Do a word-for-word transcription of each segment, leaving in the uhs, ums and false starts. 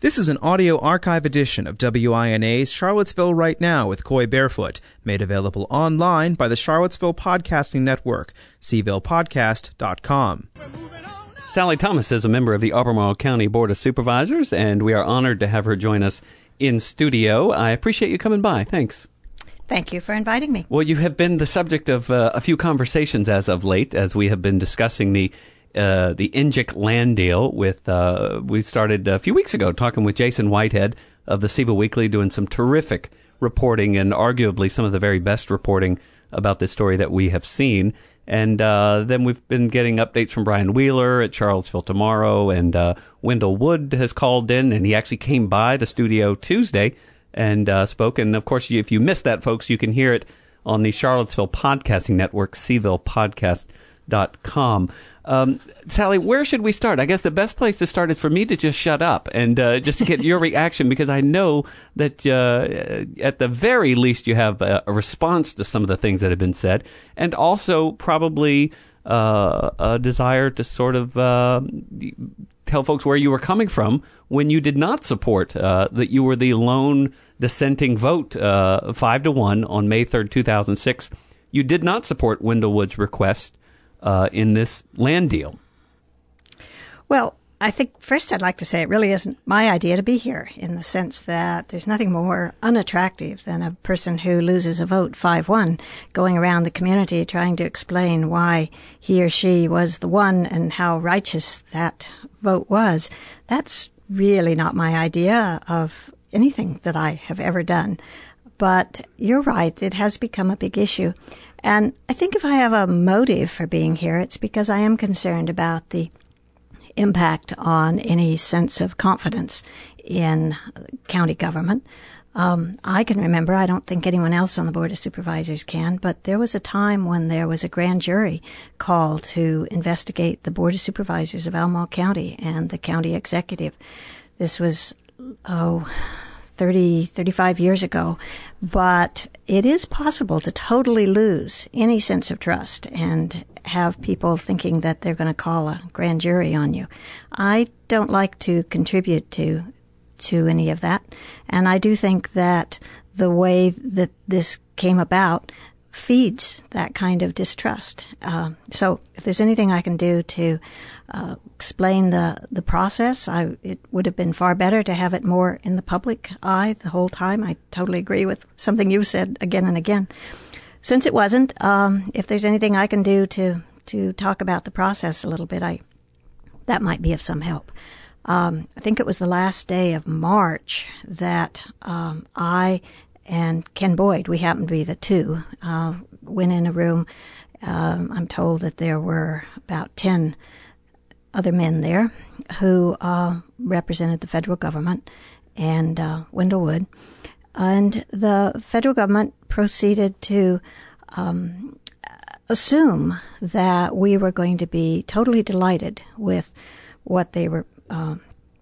This is an audio archive edition of W I N A's Charlottesville Right Now with Coy Barefoot, made available online by the Charlottesville Podcasting Network, c ville podcast dot com. Sally Thomas is a member of the Albemarle County Board of Supervisors, and we are honored to have her join us in studio. I appreciate you coming by. Thanks. Thank you for inviting me. Well, you have been the subject of uh, a few conversations as of late, as we have been discussing the Uh, the Injic land deal with, uh, we started a few weeks ago talking with Jason Whitehead of the SIVA Weekly, doing some terrific reporting and arguably some of the very best reporting about this story that we have seen. And uh, then we've been getting updates from Brian Wheeler at Charlottesville Tomorrow, and uh, Wendell Wood has called in, and he actually came by the studio Tuesday and uh, spoke. And, of course, if you missed that, folks, you can hear it on the Charlottesville Podcasting Network, c ville podcast dot com. Um, Sally, where should we start? I guess the best place to start is for me to just shut up and uh, just to get your reaction, because I know that uh, at the very least you have a, a response to some of the things that have been said, and also probably uh, a desire to sort of uh, tell folks where you were coming from when you did not support, uh, that you were the lone dissenting vote, uh, five to one on May third, two thousand six. You did not support Wendell Wood's request Uh, in this land deal. Well, I think first I'd like to say it really isn't my idea to be here, in the sense that there's nothing more unattractive than a person who loses a vote five one going around the community trying to explain why he or she was the one and how righteous that vote was. That's really not my idea of anything that I have ever done. But you're right, it has become a big issue. And I think if I have a motive for being here, it's because I am concerned about the impact on any sense of confidence in county government. Um, I can remember, I don't think anyone else on the Board of Supervisors can, but there was a time when there was a grand jury called to investigate the Board of Supervisors of Albemarle County and the county executive. This was, oh... thirty, thirty-five years ago, but it is possible to totally lose any sense of trust and have people thinking that they're going to call a grand jury on you. I don't like to contribute to to any of that, and I do think that the way that this came about feeds that kind of distrust. Uh, so if there's anything I can do to uh, explain the, the process, I, it would have been far better to have it more in the public eye the whole time. I totally agree with something you said again and again. Since it wasn't, um, if there's anything I can do to, to talk about the process a little bit, I that might be of some help. Um, I think it was the last day of March that um, I and Ken Boyd, we happened to be the two, uh, went in a room. Um, I'm told that there were about ten other men there who uh, represented the federal government and uh, Wendell Wood. And the federal government proceeded to um, assume that we were going to be totally delighted with what they were uh,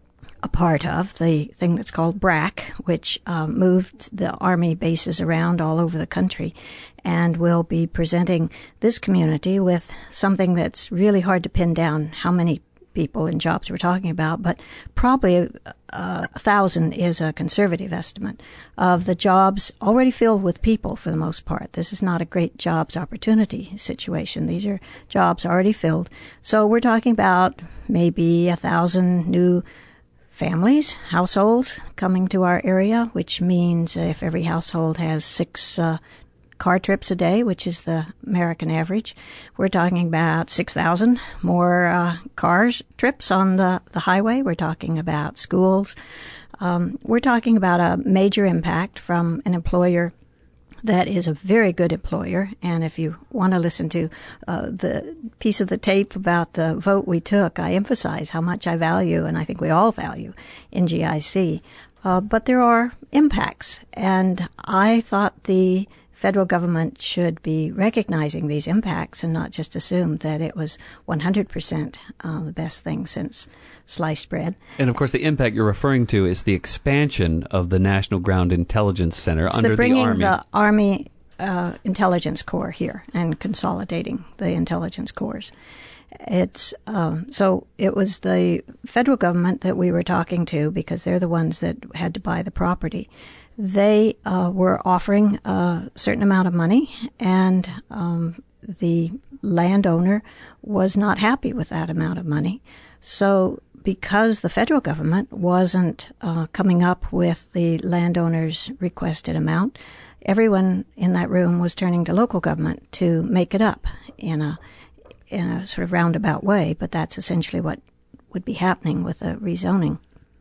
a part of, the thing that's called B R A C, which um, moved the Army bases around all over the country, and will be presenting this community with something that's really hard to pin down how many people and jobs we're talking about, but probably uh, a thousand is a conservative estimate of the jobs already filled with people for the most part. This is not a great jobs opportunity situation. These are jobs already filled. So we're talking about maybe a thousand new families, households coming to our area, which means if every household has six uh, car trips a day, which is the American average, we're talking about six thousand more uh, cars trips on the, the highway. We're talking about schools. Um, we're talking about a major impact from an employer that is a very good employer. And if you want to listen to uh, the piece of the tape about the vote we took, I emphasize how much I value, and I think we all value, N G I C. Uh, but there are impacts, and I thought the federal government should be recognizing these impacts and not just assume that it was one hundred percent uh, the best thing since sliced bread. And, of course, the impact you're referring to is the expansion of the National Ground Intelligence Center it's under the, the Army. bringing the Army uh, Intelligence Corps here and consolidating the intelligence corps. It's um, so it was the federal government that we were talking to, because they're the ones that had to buy the property. They uh, were offering a certain amount of money, and um, the landowner was not happy with that amount of money. So because the federal government wasn't uh, coming up with the landowner's requested amount, everyone in that room was turning to local government to make it up in a in a sort of roundabout way, but that's essentially what would be happening with a rezoning.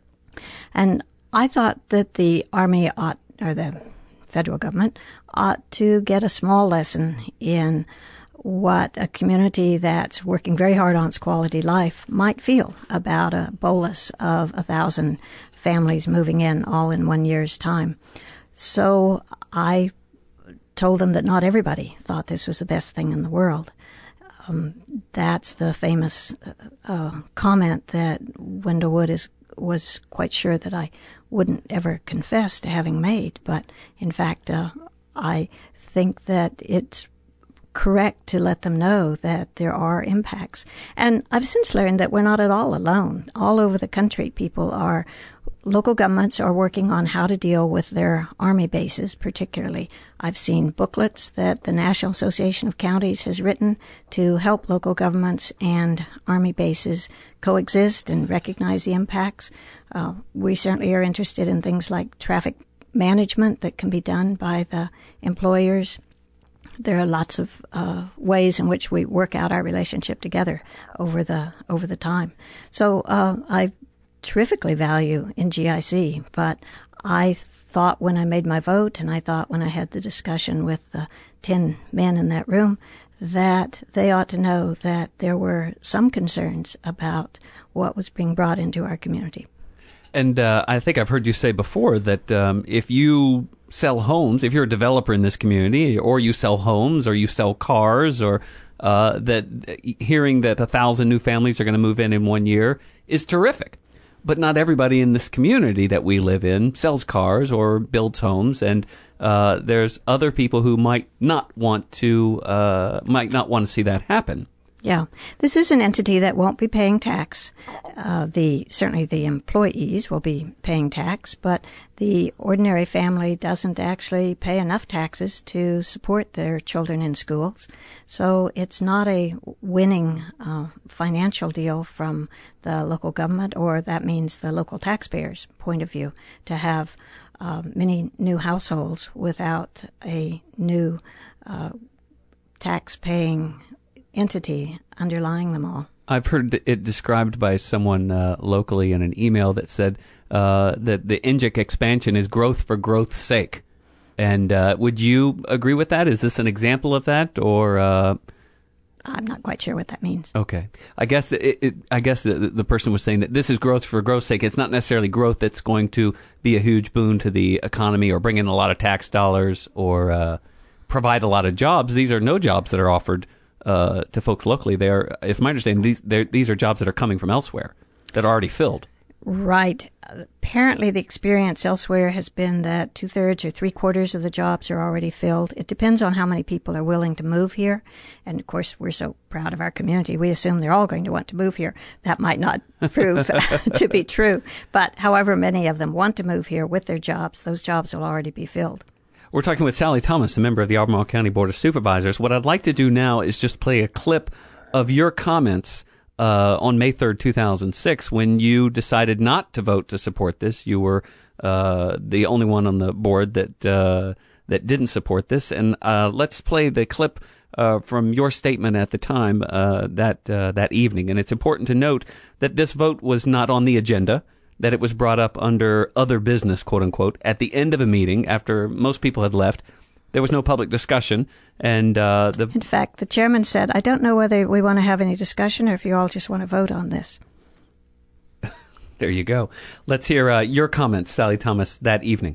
And I thought that the Army ought, or the federal government, ought to get a small lesson in what a community that's working very hard on its quality life might feel about a bolus of a thousand families moving in all in one year's time. So I told them that not everybody thought this was the best thing in the world. Um, that's the famous uh, comment that Wendell Wood is, was quite sure that I wouldn't ever confess to having made. But in fact, uh, I think that it's correct to let them know that there are impacts. And I've since learned that we're not at all alone. All over the country, people are, local governments are working on how to deal with their Army bases, particularly. I've seen booklets that the National Association of Counties has written to help local governments and Army bases coexist and recognize the impacts. Uh, we certainly are interested in things like traffic management that can be done by the employers. There are lots of uh, ways in which we work out our relationship together over the over the time. So uh, I terrifically value N G I C, but I thought when I made my vote, and I thought when I had the discussion with the ten men in that room, that they ought to know that there were some concerns about what was being brought into our community. And uh, I think I've heard you say before that um, if you sell homes, if you're a developer in this community, or you sell homes, or you sell cars, or uh, that hearing that a thousand new families are going to move in in one year is terrific. But not everybody in this community that we live in sells cars or builds homes, and uh, there's other people who might not want to uh, might not want to see that happen. Yeah, this is an entity that won't be paying tax. Uh, the certainly the employees will be paying tax, but the ordinary family doesn't actually pay enough taxes to support their children in schools. So it's not a winning uh, financial deal from the local government, or that means the local taxpayers' point of view, to have uh, many new households without a new uh, tax-paying entity underlying them all. I've heard it described by someone uh, locally in an email that said uh, that the N G I C expansion is growth for growth's sake. And uh, would you agree with that? Is this an example of that, or? Uh... I'm not quite sure what that means. Okay, I guess it, it, I guess the, the person was saying that this is growth for growth's sake. It's not necessarily growth that's going to be a huge boon to the economy or bring in a lot of tax dollars or uh, provide a lot of jobs. These are no jobs that are offered Uh, to folks locally. They are, if my understanding, these these are jobs that are coming from elsewhere that are already filled. Right. Apparently, the experience elsewhere has been that two thirds or three quarters of the jobs are already filled. It depends on how many people are willing to move here, and of course, we're so proud of our community. We assume they're all going to want to move here. That might not prove to be true, but however many of them want to move here with their jobs, those jobs will already be filled. We're talking with Sally Thomas, a member of the Albemarle County Board of Supervisors. What I'd like to do now is just play a clip of your comments uh, on May third, two thousand six, when you decided not to vote to support this. You were uh, the only one on the board that uh, that didn't support this. And uh, let's play the clip uh, from your statement at the time uh, that uh, that evening. And it's important to note that this vote was not on the agenda, that it was brought up under other business, quote unquote, at the end of a meeting after most people had left. There was no public discussion. And uh, the In fact, the chairman said, I don't know whether we want to have any discussion or if you all just want to vote on this. There you go. Let's hear uh, your comments, Sally Thomas, that evening.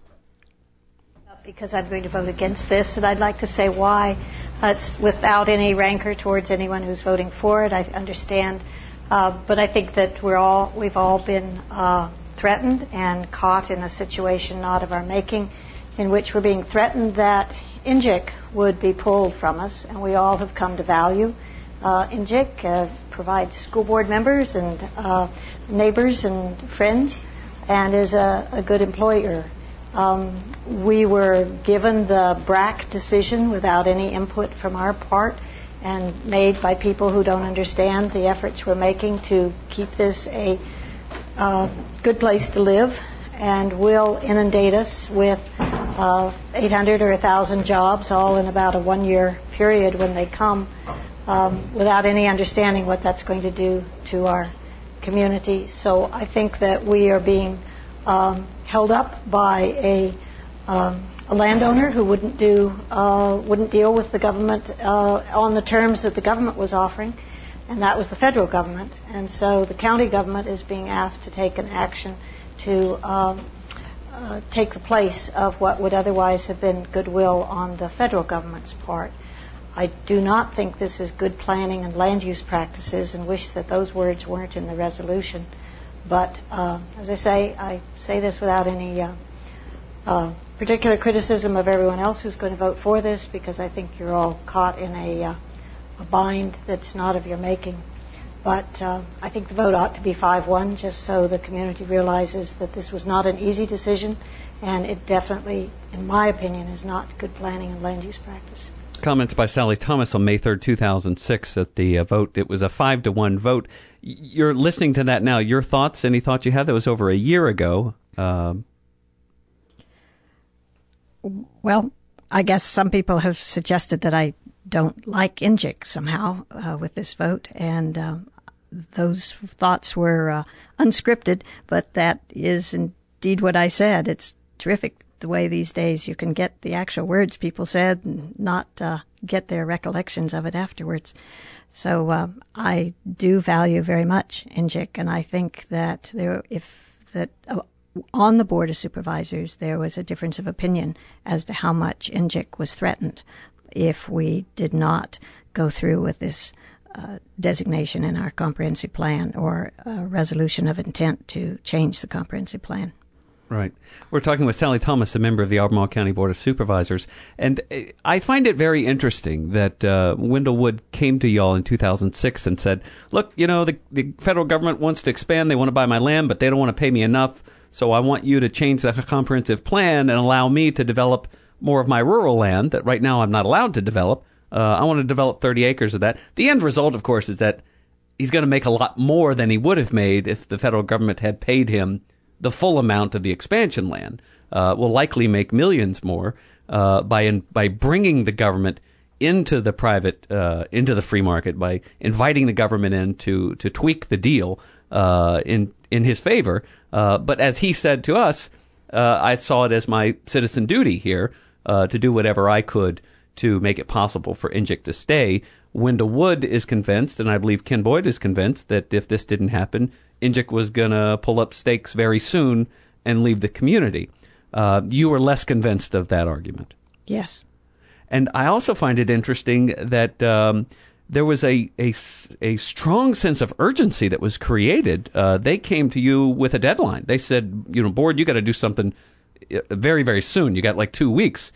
Because I'm going to vote against this, and I'd like to say why. Uh, it's without any rancor towards anyone who's voting for it. I understand. Uh, but I think that we're all, we've all been uh, threatened and caught in a situation not of our making, in which we're being threatened that N G I C would be pulled from us, and we all have come to value uh, I N J I C uh, provides school board members and uh, neighbors and friends, and is a, a good employer. Um, we were given the B R A C decision without any input from our part, and made by people who don't understand the efforts we're making to keep this a uh, good place to live, and will inundate us with uh, eight hundred or one thousand jobs all in about a one-year period when they come, um, without any understanding what that's going to do to our community. So I think that we are being um, held up by a um, a landowner who wouldn't do uh, wouldn't deal with the government uh, on the terms that the government was offering, and that was the federal government. And so the county government is being asked to take an action to uh, uh, take the place of what would otherwise have been goodwill on the federal government's part. I do not think this is good planning and land use practices, and wish that those words weren't in the resolution. But uh, as I say, I say this without any uh, uh, particular criticism of everyone else who's going to vote for this, because I think you're all caught in a, uh, a bind that's not of your making. But uh, I think the vote ought to be five one, just so the community realizes that this was not an easy decision, and it definitely, in my opinion, is not good planning and land use practice. Comments by Sally Thomas on May third, two thousand six at the uh, vote. It was a five to one vote. You're listening to that now. Your thoughts, any thoughts you had? That was over a year ago. Um, Well, I guess some people have suggested that I don't like I N J I C somehow uh, with this vote, and um, those thoughts were uh, unscripted, but that is indeed what I said. It's terrific the way these days you can get the actual words people said and not uh, get their recollections of it afterwards. So uh, I do value very much I N J I C, and I think that there, if that uh, on the Board of Supervisors there was a difference of opinion as to how much I N J I C was threatened if we did not go through with this uh, designation in our comprehensive plan, or a resolution of intent to change the comprehensive plan. Right. We're talking with Sally Thomas, a member of the Albemarle County Board of Supervisors. And I find it very interesting that uh, Wendell Wood came to y'all in two thousand six and said, look, you know, the, the federal government wants to expand. They want to buy my land, but they don't want to pay me enough. So I want you to change the comprehensive plan and allow me to develop more of my rural land that right now I'm not allowed to develop. Uh, I want to develop thirty acres of that. The end result, of course, is that he's going to make a lot more than he would have made if the federal government had paid him the full amount of the expansion land. Uh, will likely make millions more uh, by in, by bringing the government into the private, uh, into the free market, by inviting the government in to to tweak the deal uh, in in his favor. Uh, but as he said to us, uh, I saw it as my citizen duty here uh, to do whatever I could to make it possible for I N J I C to stay. Wendell Wood is convinced, and I believe Ken Boyd is convinced, that if this didn't happen, I N J I C was going to pull up stakes very soon and leave the community. Uh, you were less convinced of that argument. Yes. And I also find it interesting that um, there was a, a, a strong sense of urgency that was created. Uh, they came to you with a deadline. They said, you know, board, you got to do something very, very soon. You got like two weeks.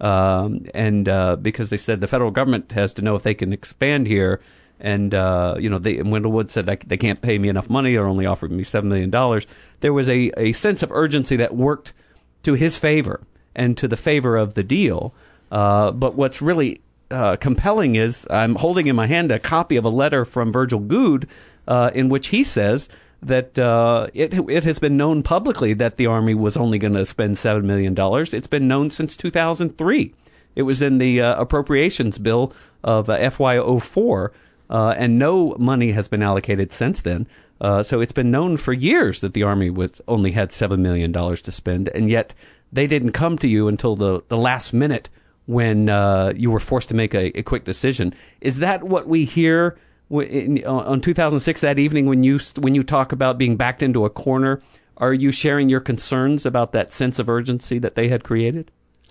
Um, and uh, because they said the federal government has to know if they can expand here. And, uh, you know, they, and Wendell Wood said, they can't pay me enough money. They're only offering me seven million dollars. There was a, a sense of urgency that worked to his favor and to the favor of the deal. Uh, but what's really uh, compelling is I'm holding in my hand a copy of a letter from Virgil Goode uh, in which he says that uh, it it has been known publicly that the Army was only going to spend seven million dollars. It's been known since two thousand three. It was in the uh, appropriations bill of uh, F Y oh four, uh, and no money has been allocated since then. Uh, so it's been known for years that the Army was only had seven million dollars to spend, and yet they didn't come to you until the, the last minute when uh, you were forced to make a, a quick decision. Is that what we hear in, on two thousand six, that evening, when you when you talk about being backed into a corner? Are you sharing your concerns about that sense of urgency that they had created?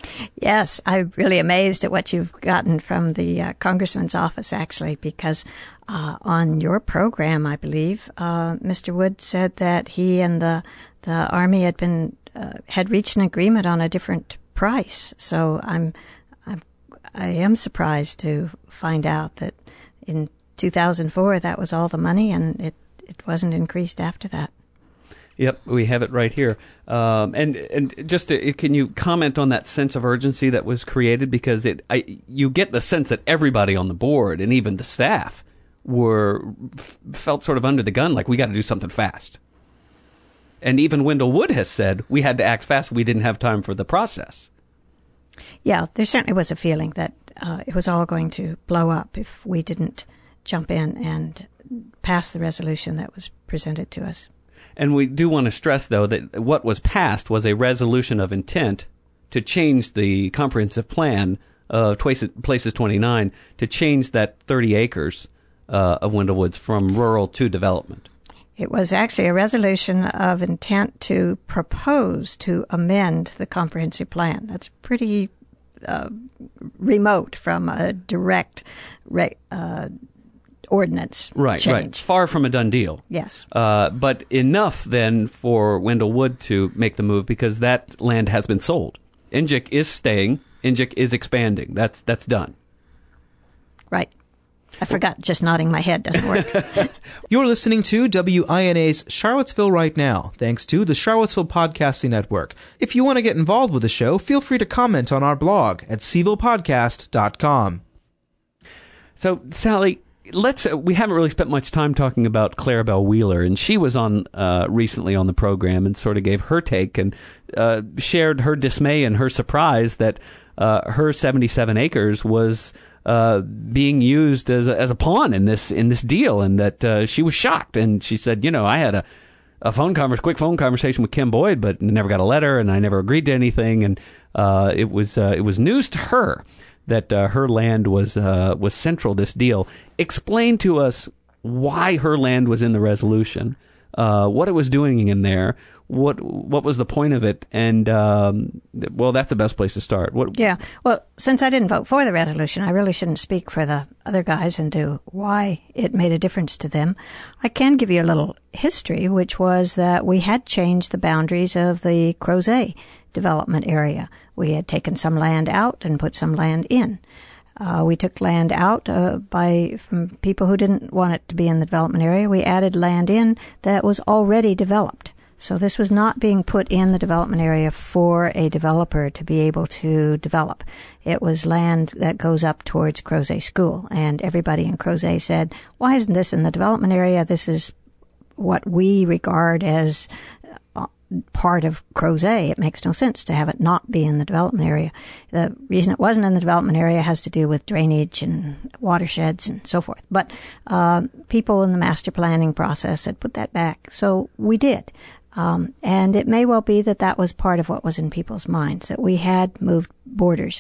Yes, I'm really amazed at what you've gotten from the uh, Congressman's office, actually, because uh, on your program, I believe, uh, Mister Wood said that he and the the Army had been uh, had reached an agreement on a different price. So I'm, I'm I am surprised to find out that in two thousand four, that was all the money, and it, it wasn't increased after that. Yep, we have it right here. Um, and and just to, can you comment on that sense of urgency that was created? Because it, I, you get the sense that everybody on the board and even the staff were f- felt sort of under the gun, like we got to do something fast. And even Wendell Wood has said we had to act fast. We didn't have time for the process. Yeah, there certainly was a feeling that uh, it was all going to blow up if we didn't jump in and pass the resolution that was presented to us. And we do want to stress, though, that what was passed was a resolution of intent to change the comprehensive plan of Places twenty-nine, to change that thirty acres uh, of Wendell Woods from rural to development. It was actually a resolution of intent to propose to amend the comprehensive plan. That's pretty uh, remote from a direct re- uh ordinance right, change. Right, far from a done deal. Yes. Uh, but enough then for Wendell Wood to make the move, because that land has been sold. I N J C is staying. I N J C is expanding. That's that's done. Right. I forgot just nodding my head doesn't work. You're listening to W I N A's Charlottesville Right Now, thanks to the Charlottesville Podcasting Network. If you want to get involved with the show, feel free to comment on our blog at c ville podcast dot com. So, Sally, let's. Uh, we haven't really spent much time talking about Clarabelle Wheeler, and she was on uh, recently on the program and sort of gave her take and uh, shared her dismay and her surprise that uh, her seventy-seven acres was uh, being used as a, as a pawn in this in this deal, and that uh, she was shocked. And she said, you know, I had a a phone converse, quick phone conversation with Kim Boyd, but never got a letter, and I never agreed to anything, and uh, it was uh, it was news to her that uh, her land was uh, was central to this deal. Explain to us why her land was in the resolution, uh, what it was doing in there, what what was the point of it, and um, well, that's the best place to start. What? Yeah. Well, since I didn't vote for the resolution, I really shouldn't speak for the other guys into why it made a difference to them. I can give you a little history, which was that we had changed the boundaries of the Crozet development area. We had taken some land out and put some land in. Uh, we took land out uh, by from people who didn't want it to be in the development area. We added land in that was already developed. So this was not being put in the development area for a developer to be able to develop. It was land that goes up towards Crozet School. And everybody in Crozet said, why isn't this in the development area? This is what we regard as part of Crozet. It makes no sense to have it not be in the development area. The reason it wasn't in the development area has to do with drainage and watersheds and so forth. But uh, people in the master planning process had put that back. So we did. Um, and it may well be that that was part of what was in people's minds, that we had moved borders.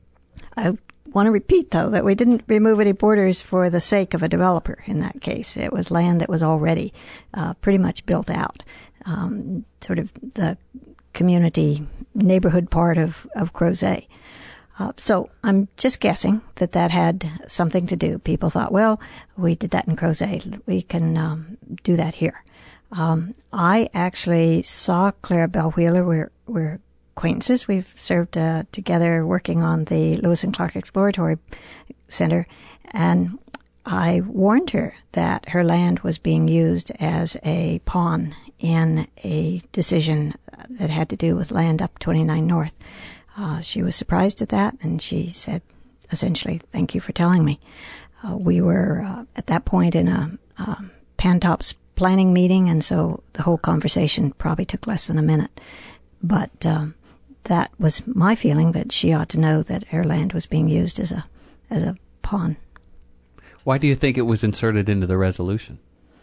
I want to repeat, though, that we didn't remove any borders for the sake of a developer in that case. It was land that was already uh, pretty much built out. Um, sort of the community neighborhood part of, of Crozet. Uh, so I'm just guessing that that had something to do. People thought, well, we did that in Crozet. We can um, do that here. Um, I actually saw Clarabelle Wheeler. We're, we're acquaintances. We've served uh, together working on the Lewis and Clark Exploratory Center. And I warned her that her land was being used as a pawn in a decision that had to do with land up twenty-nine North. Uh, she was surprised at that, and she said, essentially, thank you for telling me. Uh, we were uh, at that point in a um, Pantops planning meeting, and so the whole conversation probably took less than a minute. But um, that was my feeling, that she ought to know that her land was being used as a as a pawn. Why do you think it was inserted into the resolution?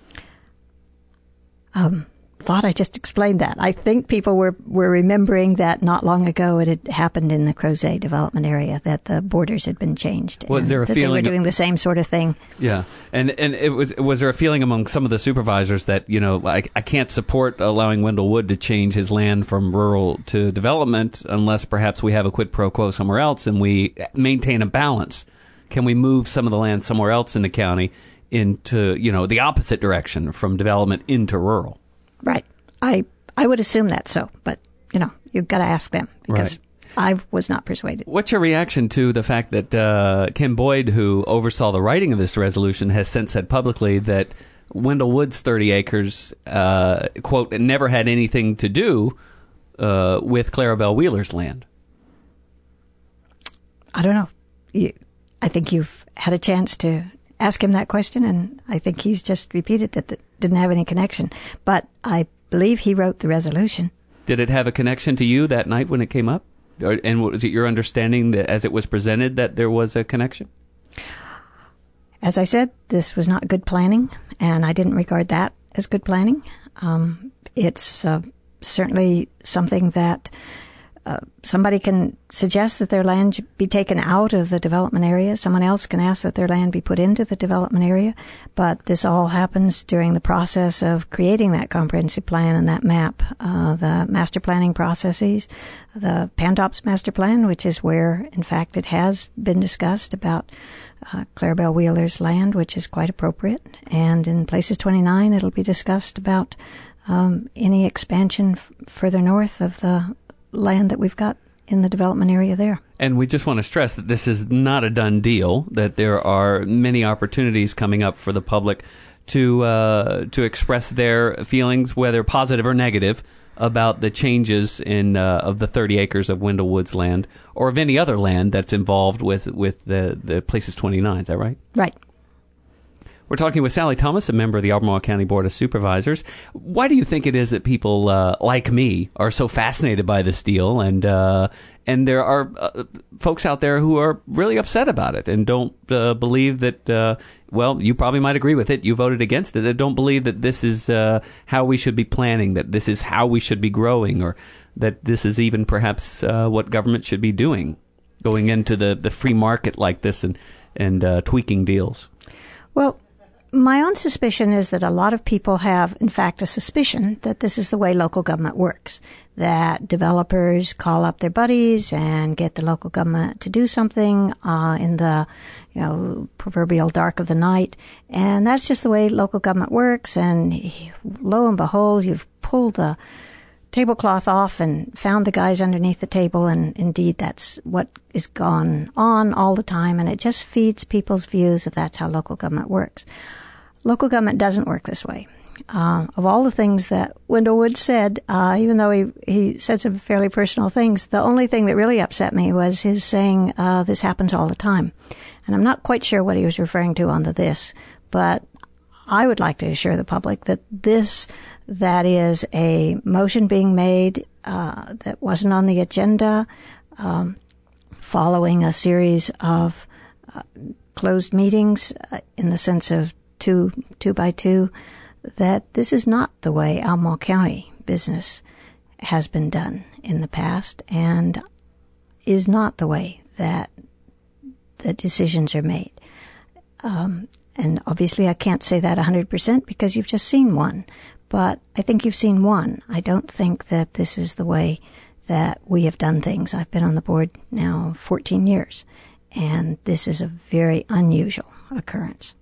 Um, thought I just explained that. I think people were, were remembering that not long ago it had happened in the Crozet development area, that the borders had been changed. Was there a that feeling they were doing the same sort of thing? Yeah, and and it was was there a feeling among some of the supervisors that, you know, I, I can't support allowing Wendell Wood to change his land from rural to development unless perhaps we have a quid pro quo somewhere else and we maintain a balance? Can we move some of the land somewhere else in the county into, you know, the opposite direction from development into rural? Right. I I would assume that so, but, you know, you've got to ask them. Because right. I was not persuaded. What's your reaction to the fact that uh, Kim Boyd, who oversaw the writing of this resolution, has since said publicly that Wendell Woods' thirty acres, uh, quote, never had anything to do uh, with Clarabelle Wheeler's land? I don't know. You, I think you've had a chance to ask him that question, and I think he's just repeated that that didn't have any connection. But I believe he wrote the resolution. Did it have a connection to you that night when it came up? Or, and was it your understanding that as it was presented that there was a connection? As I said, this was not good planning, and I didn't regard that as good planning. Um, it's uh, certainly something that uh, somebody can suggest that their land be taken out of the development area. Someone else can ask that their land be put into the development area. But this all happens during the process of creating that comprehensive plan and that map, uh, the master planning processes, the Pantops master plan, which is where, in fact, it has been discussed about uh, Clarabelle Wheeler's land, which is quite appropriate. And in Places twenty-nine, it'll be discussed about um, any expansion f- further north of the land that we've got in the development area there. And we just want to stress that this is not a done deal, that there are many opportunities coming up for the public to uh, to express their feelings, whether positive or negative, about the changes in uh, of the thirty acres of Wendell Woods land, or of any other land that's involved with, with the, the Places twenty-nine. Is that right? Right. We're talking with Sally Thomas, a member of the Albemarle County Board of Supervisors. Why do you think it is that people uh, like me are so fascinated by this deal, and uh, and there are uh, folks out there who are really upset about it and don't uh, believe that, uh, well, you probably might agree with it, you voted against it, that don't believe that this is uh, how we should be planning, that this is how we should be growing, or that this is even perhaps uh, what government should be doing, going into the, the free market like this and, and uh, tweaking deals? Well, my own suspicion is that a lot of people have, in fact, a suspicion that this is the way local government works, that developers call up their buddies and get the local government to do something uh, in the, you know, proverbial dark of the night, and that's just the way local government works, and lo and behold, you've pulled the tablecloth off and found the guys underneath the table, and indeed that's what is gone on all the time, and it just feeds people's views of that's how local government works. Local government doesn't work this way. Uh, of all the things that Wendell Woods said, uh, even though he, he said some fairly personal things, the only thing that really upset me was his saying, uh, this happens all the time. And I'm not quite sure what he was referring to on the this, but I would like to assure the public that this, that is a motion being made uh, that wasn't on the agenda, um, following a series of uh, closed meetings uh, in the sense of two, two by two, that this is not the way Albemarle County business has been done in the past, and is not the way that the decisions are made. Um, and obviously I can't say that one hundred percent because you've just seen one, but I think you've seen one. I don't think that this is the way that we have done things. I've been on the board now fourteen years, and this is a very unusual occurrence.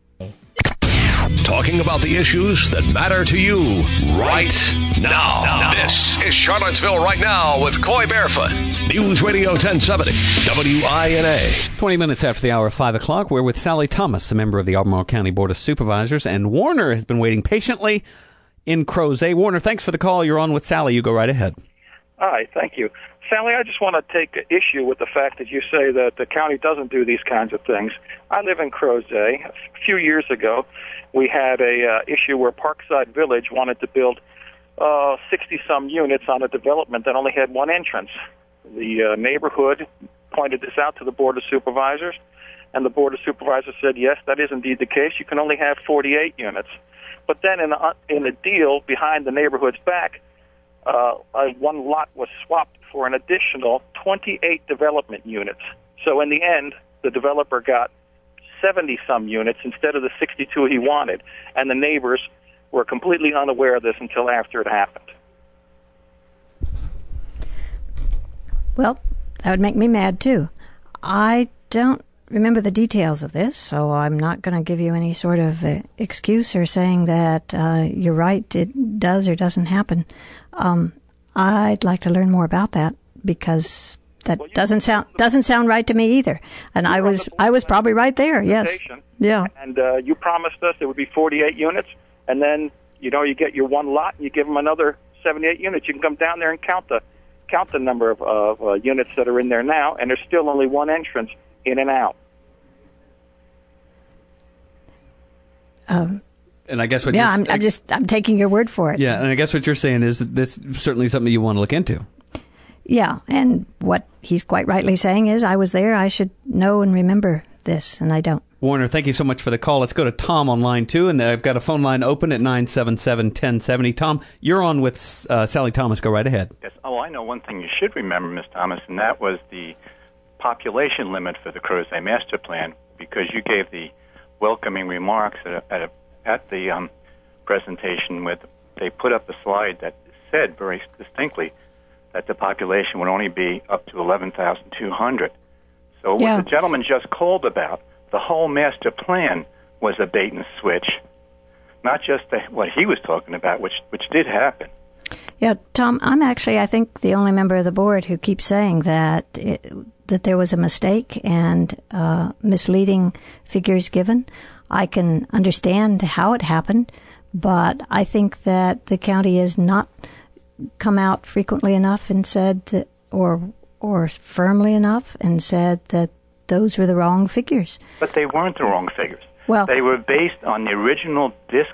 Talking about the issues that matter to you right now. now. This is Charlottesville Right Now with Coy Barefoot. News Radio ten seventy, W I N A. twenty minutes after the hour of five o'clock, we're with Sally Thomas, a member of the Albemarle County Board of Supervisors, and Warner has been waiting patiently in Crozet. Warner, thanks for the call. You're on with Sally. You go right ahead. Hi, thank you. Sally, I just want to take issue with the fact that you say that the county doesn't do these kinds of things. I live in Crozet. A few years ago, we had a uh, issue where Parkside Village wanted to build uh, sixty-some units on a development that only had one entrance. The uh, neighborhood pointed this out to the Board of Supervisors, and the Board of Supervisors said, yes, that is indeed the case. You can only have forty-eight units. But then in the, in the deal behind the neighborhood's back, uh, one lot was swapped for an additional twenty-eight development units. So in the end, the developer got seventy-some units instead of the sixty-two he wanted, and the neighbors were completely unaware of this until after it happened. Well, that would make me mad, too. I don't remember the details of this, so I'm not going to give you any sort of uh, excuse or saying that uh, you're right, it does or doesn't happen. Um, I'd like to learn more about that, because that Well, you- doesn't sound doesn't sound right to me either. And I was I was probably right there. Yes. Station, Yeah. And uh, you promised us it would be forty-eight units, and then you know you get your one lot, and you give them another seventy-eight units. You can come down there and count the count the number of, of uh, units that are in there now, and there's still only one entrance in and out. Um, And I guess what yeah, you're, I'm, I'm just I'm taking your word for it. yeah, and I guess what you're saying is that that's certainly something you want to look into. Yeah, and what he's quite rightly saying is, I was there. I should know and remember this, and I don't. Warner, thank you so much for the call. Let's go to Tom on line two, and I've got a phone line open at nine seven seven, one oh seven oh. Tom, you're on with uh, Sally Thomas. Go right ahead. Yes. Oh, I know one thing you should remember, Miz Thomas, and that was the population limit for the Crozet Master Plan, because you gave the welcoming remarks at, a, at, a, at the um, presentation. With they put up a slide that said very distinctly that the population would only be up to eleven thousand two hundred. So Yeah. what the gentleman just called about, the whole master plan was a bait and switch, not just the, what he was talking about, which which did happen. Yeah, Tom, I'm actually, I think, the only member of the board who keeps saying that it, that there was a mistake and uh, misleading figures given. I can understand how it happened, but I think that the county has not come out frequently enough and said, that, or or firmly enough and said that those were the wrong figures. But they weren't the wrong figures. Well, they were based on the original disc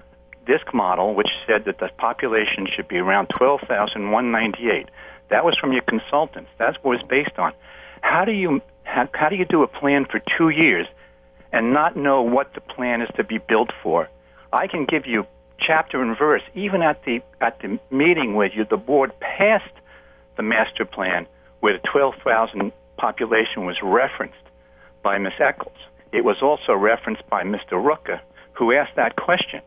disc model, which said that the population should be around twelve thousand one hundred ninety-eight. That was from your consultants. That's what it was based on. How do you how, how do you do a plan for two years and not know what the plan is to be built for? I can give you chapter and verse. Even at the at the meeting with you, the board passed the master plan where the twelve thousand population was referenced by Miz Eccles. It was also referenced by Mister Rooker, who asked that question.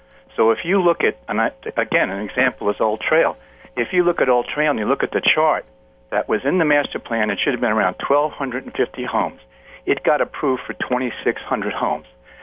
So if you look at, and I, again, an example is Old Trail. If you look at Old Trail and you look at the chart that was in the master plan, it should have been around twelve fifty homes. It got approved for twenty-six hundred homes.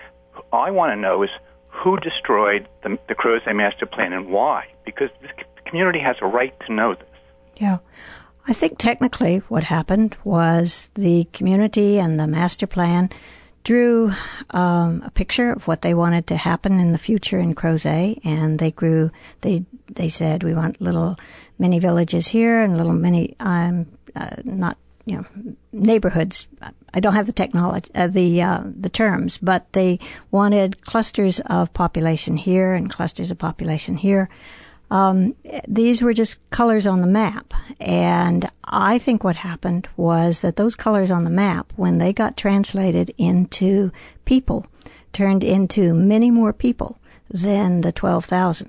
I want to know is who destroyed the, the Crozet master plan and why? Because this community has a right to know this. Yeah. I think technically what happened was the community and the master plan drew um, a picture of what they wanted to happen in the future in Crozet, and they grew, they they said, we want little mini villages here and little mini, um, uh, not, you know, neighborhoods. I don't have the technology, uh, the uh, the terms, but they wanted clusters of population here and clusters of population here. Um, these were just colors on the map. And I think what happened was that those colors on the map, when they got translated into people, turned into many more people than the twelve thousand.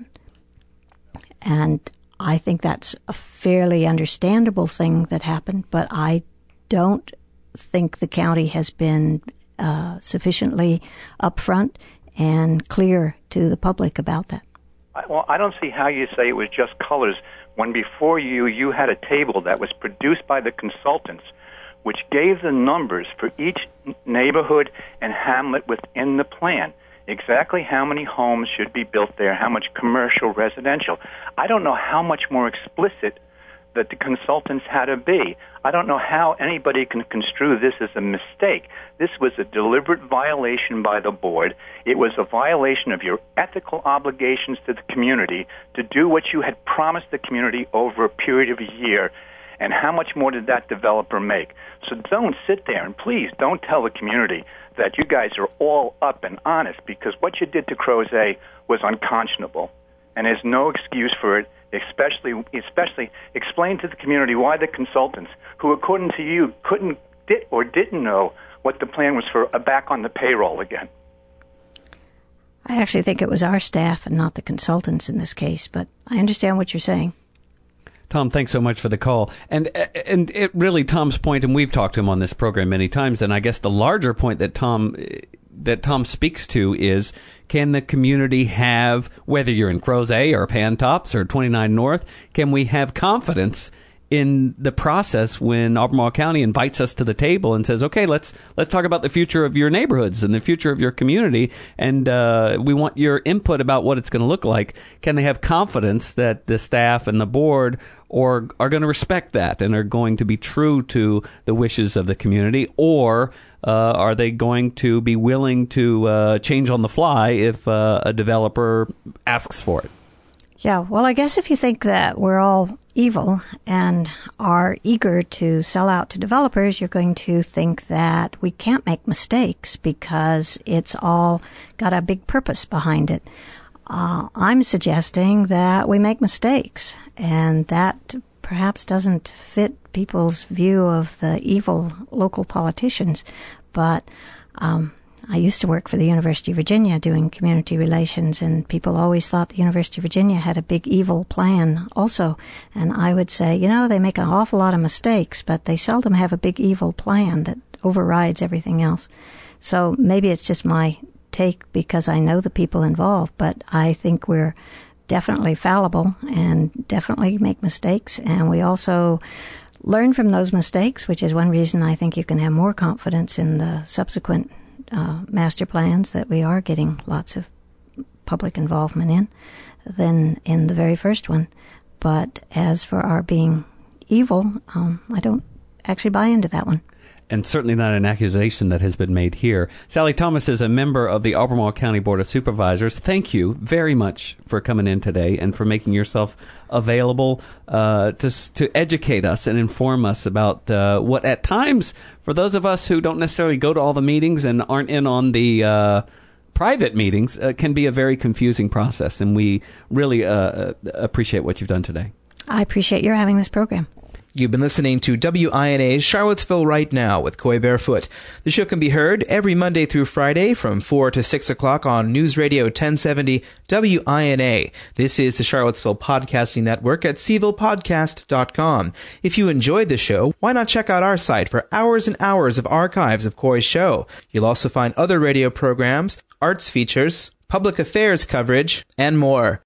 And I think that's a fairly understandable thing that happened, but I don't think the county has been uh, sufficiently upfront and clear to the public about that. Well, I don't see how you say it was just colors when before you, you had a table that was produced by the consultants, which gave the numbers for each neighborhood and hamlet within the plan, exactly how many homes should be built there, how much commercial, residential. I don't know how much more explicit that the consultants had to be. I don't know how anybody can construe this as a mistake. This was a deliberate violation by the board. It was a violation of your ethical obligations to the community to do what you had promised the community over a period of a year. And how much more did that developer make? So don't sit there and please don't tell the community that you guys are all up and honest, because what you did to Crozet was unconscionable. And there's no excuse for it. Especially, especially explain to the community why the consultants, who according to you couldn't did or didn't know what the plan was for, are back on the payroll again. I actually think it was our staff and not the consultants in this case, but I understand what you're saying. Tom, thanks so much for the call. And and it really, Tom's point, and we've talked to him on this program many times, and I guess the larger point that Tom that Tom speaks to is, can the community have, whether you're in Crozet or Pantops or twenty-nine North, can we have confidence in the process when Albemarle County invites us to the table and says, okay, let's let's talk about the future of your neighborhoods and the future of your community, and uh, we want your input about what it's going to look like. Can they have confidence that the staff and the board or are going to respect that and are going to be true to the wishes of the community, or uh, are they going to be willing to uh, change on the fly if uh, a developer asks for it? Yeah, well, I guess if you think that we're all evil and are eager to sell out to developers, you're going to think that we can't make mistakes because it's all got a big purpose behind it. Uh, I'm suggesting that we make mistakes, and that perhaps doesn't fit people's view of the evil local politicians, but um I used to work for the University of Virginia doing community relations, and people always thought the University of Virginia had a big evil plan also. And I would say, you know, they make an awful lot of mistakes, but they seldom have a big evil plan that overrides everything else. So maybe it's just my take because I know the people involved, but I think we're definitely fallible and definitely make mistakes. And we also learn from those mistakes, which is one reason I think you can have more confidence in the subsequent Uh, master plans that we are getting lots of public involvement in than in the very first one. But as for our being evil, um, I don't actually buy into that one. And certainly not an accusation that has been made here. Sally Thomas is a member of the Albemarle County Board of Supervisors. Thank you very much for coming in today and for making yourself available uh, to to educate us and inform us about uh, what at times, for those of us who don't necessarily go to all the meetings and aren't in on the uh, private meetings, uh, can be a very confusing process. And we really uh, appreciate what you've done today. I appreciate your having this program. You've been listening to W I N A's Charlottesville Right Now with Coy Barefoot. The show can be heard every Monday through Friday from four to six o'clock on News Radio ten seventy W I N A. This is the Charlottesville Podcasting Network at c ville podcast dot com. If you enjoyed the show, why not check out our site for hours and hours of archives of Coy's show? You'll also find other radio programs, arts features, public affairs coverage, and more.